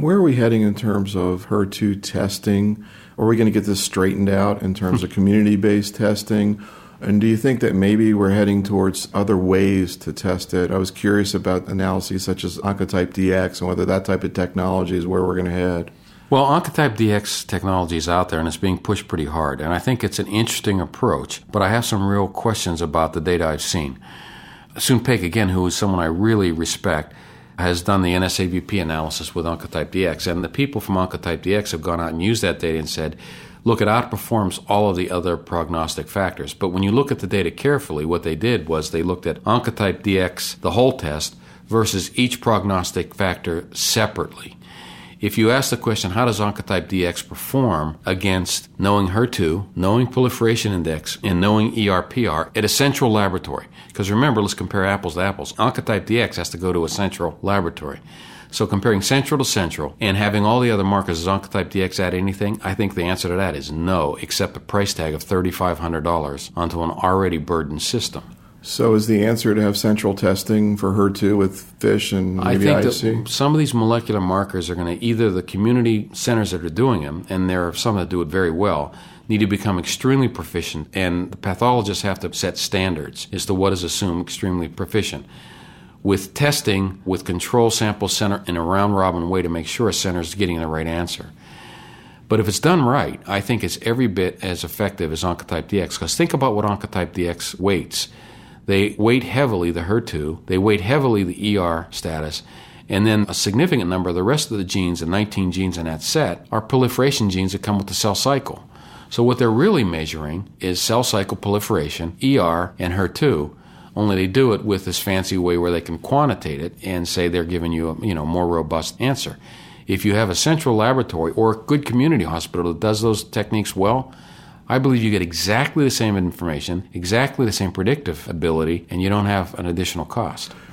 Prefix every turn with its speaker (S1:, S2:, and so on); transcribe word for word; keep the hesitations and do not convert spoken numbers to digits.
S1: where are we heading in terms of H E R two testing? Are we going to get this straightened out in terms of community-based testing? And do you think that maybe we're heading towards other ways to test it? I was curious about analyses such as Oncotype D X and whether that type of technology is where we're going to head.
S2: Well, Oncotype D X technology is out there and it's being pushed pretty hard. And I think it's an interesting approach, but I have some real questions about the data I've seen. Soon Paik, again, who is someone I really respect, has done the N S A V P analysis with Oncotype D X. And the people from Oncotype D X have gone out and used that data and said, look, it outperforms all of the other prognostic factors. But when you look at the data carefully, what they did was they looked at Oncotype D X, the whole test, versus each prognostic factor separately. If you ask the question, how does Oncotype D X perform against knowing H E R two, knowing proliferation index, and knowing E R P R at a central laboratory? Because remember, let's compare apples to apples. Oncotype D X has to go to a central laboratory. So comparing central to central and having all the other markers, does Oncotype D X add anything? I think the answer to that is no, except a price tag of three thousand five hundred dollars onto an already burdened system.
S1: So is the answer to have central testing for H E R two with FISH and maybe
S2: I think
S1: I C?
S2: that some of these molecular markers are going to, either the community centers that are doing them, and there are some that do it very well, need to become extremely proficient, and the pathologists have to set standards as to what is assumed extremely proficient. With testing, with control sample center in a round-robin way to make sure a center is getting the right answer. But if it's done right, I think it's every bit as effective as Oncotype D X. Because think about what Oncotype D X weights. They weight heavily the H E R two, they weight heavily the E R status, and then a significant number of the rest of the genes, the nineteen genes in that set, are proliferation genes that come with the cell cycle. So what they're really measuring is cell cycle proliferation, E R, and H E R two. Only they do it with this fancy way where they can quantitate it and say they're giving you a you know more robust answer. If you have a central laboratory or a good community hospital that does those techniques well, I believe you get exactly the same information, exactly the same predictive ability, and you don't have an additional cost.